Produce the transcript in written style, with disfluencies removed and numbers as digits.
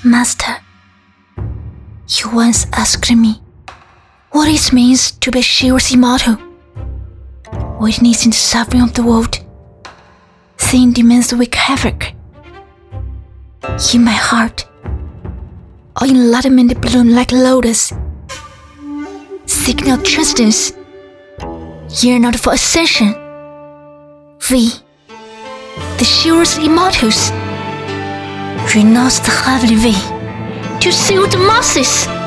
Master, you once asked me what it means to be Shiro's immortal. Witnessing the suffering of the world, seeing demons wreak havoc. In my heart, our enlightenment bloom like lotus, seek not transcendence, yearn not for ascension. We, the Shiro's immortals, renounce the heavenly way to seal the masses.